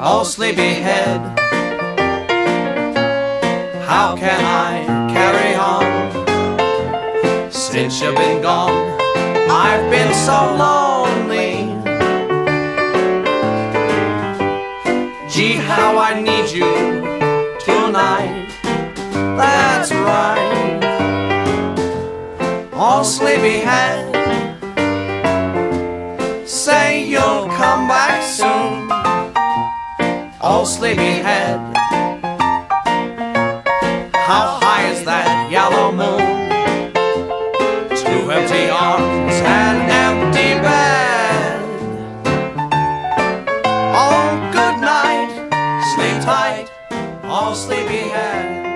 Oh, sleepyhead, how can I carry on? Since you've been gone, I've been so lonely. Gee, how I need you tonight. That's right. Oh, sleepyhead, say you'll come back soon. Oh, sleepyhead, how high is that yellow moon? Two empty arms, an empty bed. Oh, good night, sleep tight, oh, sleepyhead.